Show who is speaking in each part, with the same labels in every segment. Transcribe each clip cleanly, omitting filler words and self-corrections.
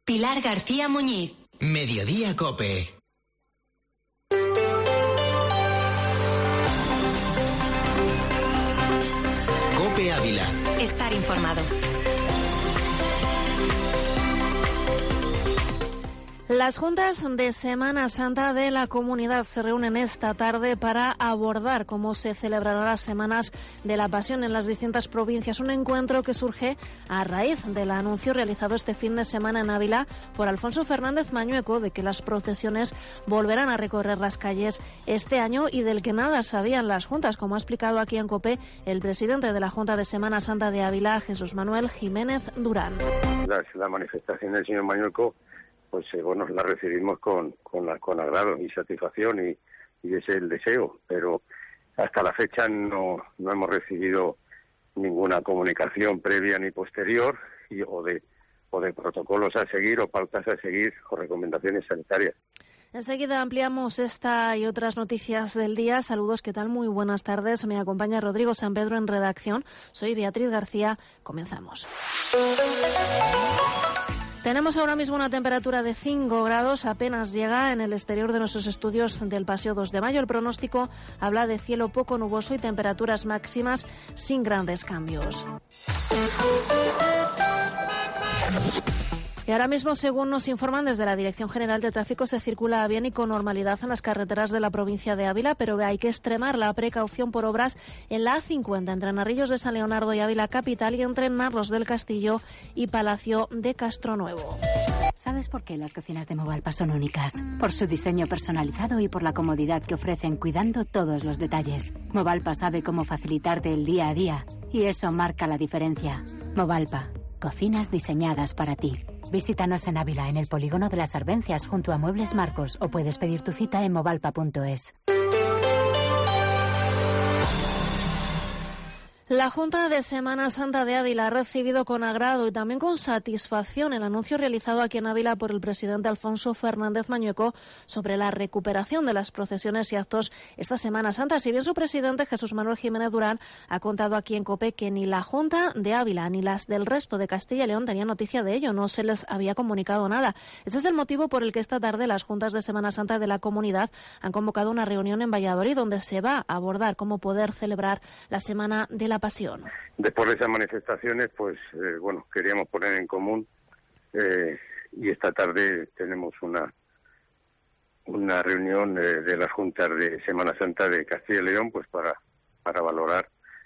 Speaker 1: Pilar García Muñiz.
Speaker 2: Mediodía COPE. COPE Ávila.
Speaker 1: Estar informado.
Speaker 3: Las juntas de Semana Santa de la Comunidad se reúnen esta tarde para abordar cómo se celebrarán las Semanas de la Pasión en las distintas provincias. Un encuentro que surge a raíz del anuncio realizado este fin de semana en Ávila por Alfonso Fernández Mañueco de que las procesiones volverán a recorrer las calles este año y del que nada sabían las juntas, como ha explicado aquí en COPE el presidente de la Junta de Semana Santa de Ávila, Jesús Manuel Jiménez Durán.
Speaker 4: La manifestación del señor Mañueco, pues bueno, la recibimos con agrado y satisfacción y ese es el deseo, pero hasta la fecha no hemos recibido ninguna comunicación previa ni posterior o de protocolos a seguir o pautas a seguir o recomendaciones sanitarias.
Speaker 3: Enseguida ampliamos esta y otras noticias del día. Saludos, ¿qué tal? Muy buenas tardes. Me acompaña Rodrigo San Pedro en redacción. Soy Beatriz García. Comenzamos. Tenemos ahora mismo una temperatura de 5 grados, apenas llega en el exterior de nuestros estudios del Paseo 2 de Mayo. El pronóstico habla de cielo poco nuboso y temperaturas máximas sin grandes cambios. Y ahora mismo, según nos informan desde la Dirección General de Tráfico, se circula bien y con normalidad en las carreteras de la provincia de Ávila, pero hay que extremar la precaución por obras en la A50 entre Narrillos de San Leonardo y Ávila Capital y entre Narros del Castillo y Palacio de Castronuevo.
Speaker 5: ¿Sabes por qué las cocinas de Movalpa son únicas? Por su diseño personalizado y por la comodidad que ofrecen cuidando todos los detalles. Movalpa sabe cómo facilitarte el día a día y eso marca la diferencia. Movalpa, cocinas diseñadas para ti. Visítanos en Ávila, en el Polígono de las Arvencias, junto a Muebles Marcos, o puedes pedir tu cita en movalpa.es.
Speaker 3: La Junta de Semana Santa de Ávila ha recibido con agrado y también con satisfacción el anuncio realizado aquí en Ávila por el presidente Alfonso Fernández Mañueco sobre la recuperación de las procesiones y actos esta Semana Santa. Si bien su presidente, Jesús Manuel Jiménez Durán, ha contado aquí en COPE que ni la Junta de Ávila ni las del resto de Castilla y León tenían noticia de ello, no se les había comunicado nada. Ese es el motivo por el que esta tarde las Juntas de Semana Santa de la Comunidad han convocado una reunión en Valladolid donde se va a abordar cómo poder celebrar la Semana de la Pasión.
Speaker 4: Después de esas manifestaciones, pues bueno, queríamos poner en común y esta tarde tenemos una reunión de las juntas de Semana Santa de Castilla y León, pues para valorar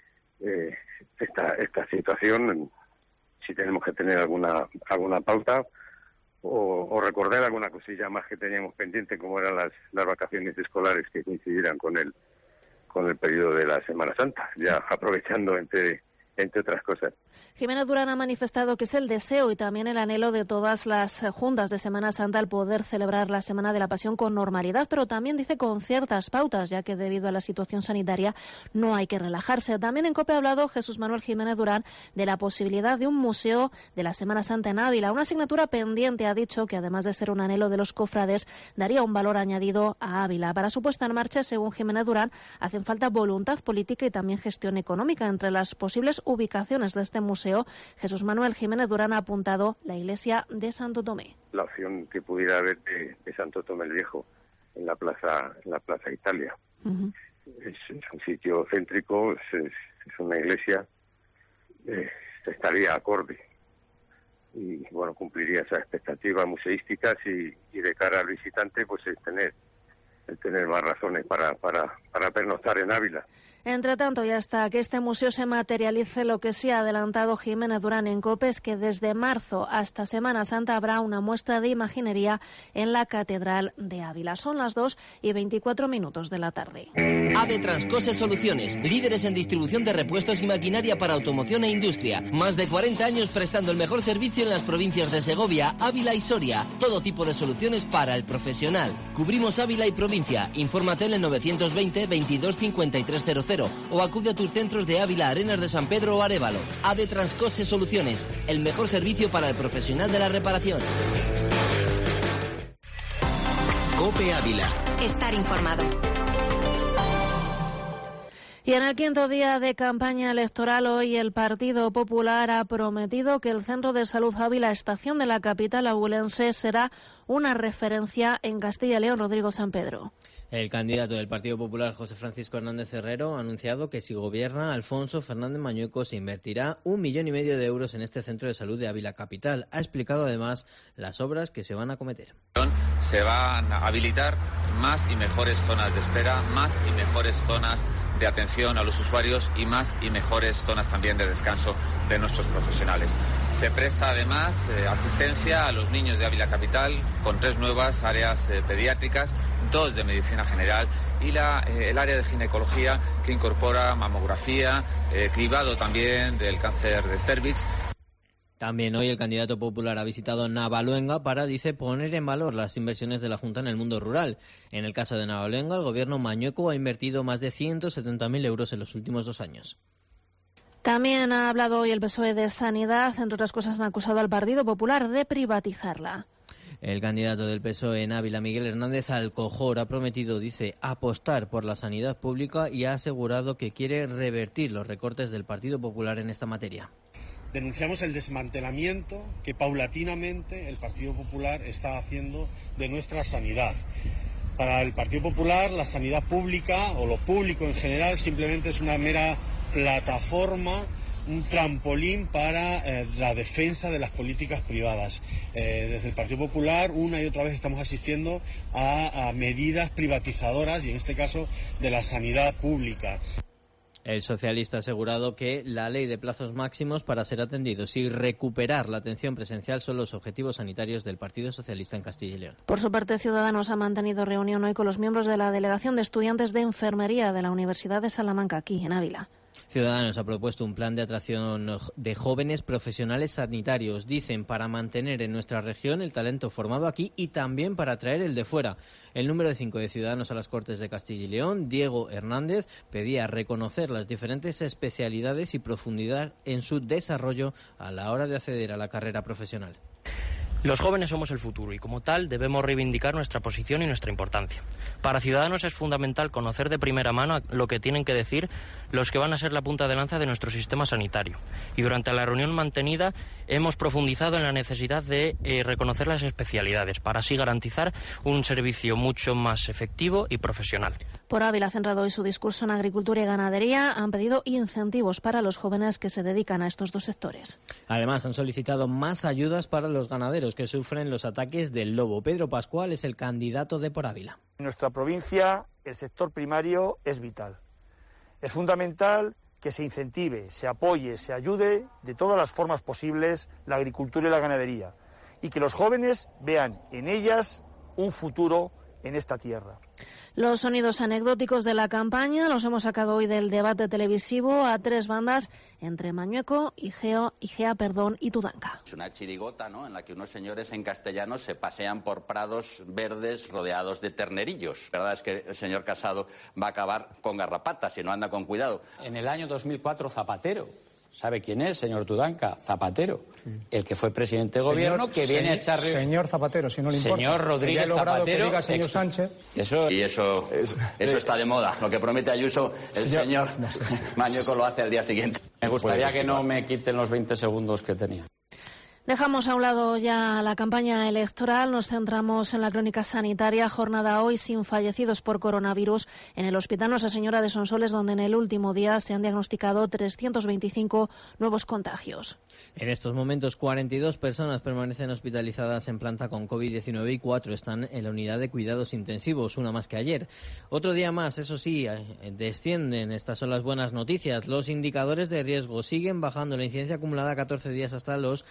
Speaker 4: esta situación, si tenemos que tener alguna pauta o recordar alguna cosilla más que teníamos pendiente, como eran las vacaciones escolares que coincidieran con el periodo de la Semana Santa, ya aprovechando entre otras cosas.
Speaker 3: Jiménez Durán ha manifestado que es el deseo y también el anhelo de todas las juntas de Semana Santa el poder celebrar la Semana de la Pasión con normalidad, pero también dice con ciertas pautas, ya que debido a la situación sanitaria no hay que relajarse. También en COPE ha hablado Jesús Manuel Jiménez Durán de la posibilidad de un museo de la Semana Santa en Ávila, una asignatura pendiente, ha dicho, que además de ser un anhelo de los cofrades, daría un valor añadido a Ávila. Para su puesta en marcha, según Jiménez Durán, hacen falta voluntad política y también gestión económica. Entre las posibles ubicaciones de este museo, Jesús Manuel Jiménez Durán ha apuntado la iglesia de Santo Tomé.
Speaker 4: La opción que pudiera haber de Santo Tomé el Viejo en la plaza Italia. Uh-huh. Es un sitio céntrico, es una iglesia, estaría acorde y bueno, cumpliría esas expectativas museísticas y de cara al visitante, pues el tener más razones para pernoctar en Ávila.
Speaker 3: Entre tanto, y hasta que este museo se materialice, lo que sí ha adelantado Jiménez Durán en COPE es que desde marzo hasta Semana Santa habrá una muestra de imaginería en la Catedral de Ávila. Son las 2:24 de la tarde.
Speaker 6: ADE Transcose Soluciones, líderes en distribución de repuestos y maquinaria para automoción e industria. Más de 40 años prestando el mejor servicio en las provincias de Segovia, Ávila y Soria. Todo tipo de soluciones para el profesional. Cubrimos Ávila y provincia. Infórmate en el 920 22 5300 o acude a tus centros de Ávila, Arenas de San Pedro o Arévalo. ADE Transcose Soluciones, el mejor servicio para el profesional de la reparación.
Speaker 2: COPE Ávila.
Speaker 1: Estar informado.
Speaker 3: Y en el quinto día de campaña electoral, hoy el Partido Popular ha prometido que el Centro de Salud Ávila, estación de la capital abulense, será una referencia en Castilla y León. Rodrigo San Pedro.
Speaker 7: El candidato del Partido Popular, José Francisco Hernández Herrero, ha anunciado que si gobierna Alfonso Fernández Mañueco se invertirá 1,5 millones de euros en este centro de salud de Ávila capital. Ha explicado además las obras que se van a acometer.
Speaker 8: Se van a habilitar más y mejores zonas de espera, más y mejores zonas de atención a los usuarios y más y mejores zonas también de descanso de nuestros profesionales. Se presta además asistencia a los niños de Ávila capital con 3 nuevas áreas pediátricas, 2 de medicina general y el área de ginecología que incorpora mamografía, cribado también del cáncer de cérvix.
Speaker 7: También hoy el candidato popular ha visitado Navaluenga para, dice, poner en valor las inversiones de la Junta en el mundo rural. En el caso de Navaluenga, el gobierno Mañueco ha invertido más de 170.000 euros en los últimos 2 años.
Speaker 3: También ha hablado hoy el PSOE de Sanidad. Entre otras cosas, han acusado al Partido Popular de privatizarla.
Speaker 7: El candidato del PSOE en Ávila, Miguel Hernández Alcojor, ha prometido, dice, apostar por la sanidad pública y ha asegurado que quiere revertir los recortes del Partido Popular en esta materia.
Speaker 9: Denunciamos el desmantelamiento que paulatinamente el Partido Popular está haciendo de nuestra sanidad. Para el Partido Popular, la sanidad pública o lo público en general simplemente es una mera plataforma, un trampolín para la defensa de las políticas privadas. Desde el Partido Popular, una y otra vez estamos asistiendo a medidas privatizadoras y en este caso de la sanidad pública.
Speaker 7: El socialista ha asegurado que la ley de plazos máximos para ser atendidos y recuperar la atención presencial son los objetivos sanitarios del Partido Socialista en Castilla y León.
Speaker 3: Por su parte, Ciudadanos ha mantenido reunión hoy con los miembros de la Delegación de Estudiantes de Enfermería de la Universidad de Salamanca, aquí en Ávila.
Speaker 7: Ciudadanos ha propuesto un plan de atracción de jóvenes profesionales sanitarios, dicen, para mantener en nuestra región el talento formado aquí y también para atraer el de fuera. El número 5 de Ciudadanos a las Cortes de Castilla y León, Diego Hernández, pedía reconocer las diferentes especialidades y profundidad en su desarrollo a la hora de acceder a la carrera profesional.
Speaker 10: Los jóvenes somos el futuro y, como tal, debemos reivindicar nuestra posición y nuestra importancia. Para Ciudadanos es fundamental conocer de primera mano lo que tienen que decir los que van a ser la punta de lanza de nuestro sistema sanitario. Y durante la reunión mantenida hemos profundizado en la necesidad de reconocer las especialidades para así garantizar un servicio mucho más efectivo y profesional.
Speaker 3: Por Ávila ha centrado hoy su discurso en agricultura y ganadería. Han pedido incentivos para los jóvenes que se dedican a estos 2 sectores.
Speaker 7: Además, han solicitado más ayudas para los ganaderos que sufren los ataques del lobo. Pedro Pascual es el candidato de Por Ávila.
Speaker 11: En nuestra provincia el sector primario es vital. Es fundamental que se incentive, se apoye, se ayude de todas las formas posibles la agricultura y la ganadería y que los jóvenes vean en ellas un futuro en esta tierra.
Speaker 3: Los sonidos anecdóticos de la campaña los hemos sacado hoy del debate televisivo a 3 bandas entre Mañueco, Igea y Tudanca.
Speaker 12: Es una chirigota, ¿no?, en la que unos señores en castellano se pasean por prados verdes rodeados de ternerillos. La verdad es que el señor Casado va a acabar con garrapatas si no anda con cuidado.
Speaker 13: En el año 2004, Zapatero. ¿Sabe quién es, señor Tudanca? Zapatero, el que fue presidente de gobierno, que viene a echarle...
Speaker 14: Señor Zapatero, si no le importa.
Speaker 13: Señor Rodríguez Zapatero...
Speaker 14: Diga, señor Sánchez.
Speaker 12: Eso está de moda. Lo que promete Ayuso, el señor Mañueco lo hace al día siguiente.
Speaker 13: Me gustaría que no me quiten los 20 segundos que tenía.
Speaker 3: Dejamos a un lado ya la campaña electoral, nos centramos en la crónica sanitaria. Jornada hoy sin fallecidos por coronavirus en el Hospital Nuestra Señora de Sonsoles, donde en el último día se han diagnosticado 325 nuevos contagios.
Speaker 7: En estos momentos 42 personas permanecen hospitalizadas en planta con COVID-19 y 4 están en la unidad de cuidados intensivos, una más que ayer. Otro día más, eso sí, descienden. Estas son las buenas noticias. Los indicadores de riesgo siguen bajando. La incidencia acumulada a 14 días hasta los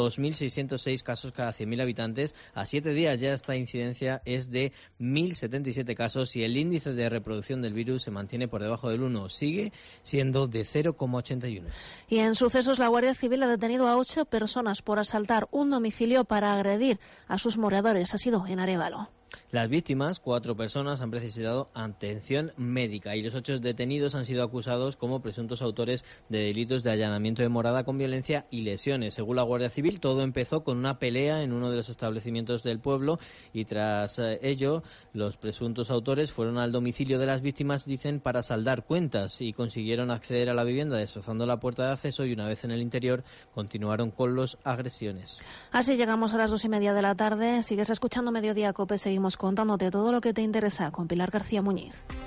Speaker 7: 2.606 casos cada 100.000 habitantes. A 7 días ya esta incidencia es de 1.077 casos y el índice de reproducción del virus se mantiene por debajo del 1. Sigue siendo de 0,81.
Speaker 3: Y en sucesos, la Guardia Civil ha detenido a 8 personas por asaltar un domicilio para agredir a sus moradores. Ha sido en Arévalo.
Speaker 7: Las víctimas, 4 personas, han precisado atención médica y los 8 detenidos han sido acusados como presuntos autores de delitos de allanamiento de morada con violencia y lesiones. Según la Guardia Civil, todo empezó con una pelea en uno de los establecimientos del pueblo y tras ello los presuntos autores fueron al domicilio de las víctimas, dicen, para saldar cuentas y consiguieron acceder a la vivienda destrozando la puerta de acceso y una vez en el interior continuaron con las agresiones.
Speaker 3: Así llegamos a las 2:30 de la tarde. Sigues escuchando Mediodía COPE. Seguimos contándote todo lo que te interesa con Pilar García Muñiz.